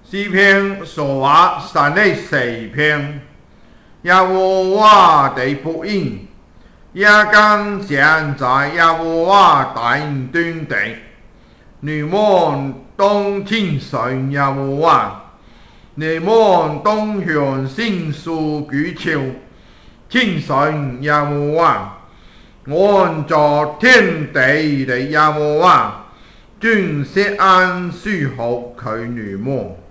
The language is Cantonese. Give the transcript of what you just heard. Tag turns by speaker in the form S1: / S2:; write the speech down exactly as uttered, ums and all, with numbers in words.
S1: 诗篇所話三十四篇，耶和華的福音，也更現在耶和華大恩典地，你們當聽信耶和華，你們當向信所舉求，聽信耶和華，按照天地的耶和華，盡是安舒服佢你們。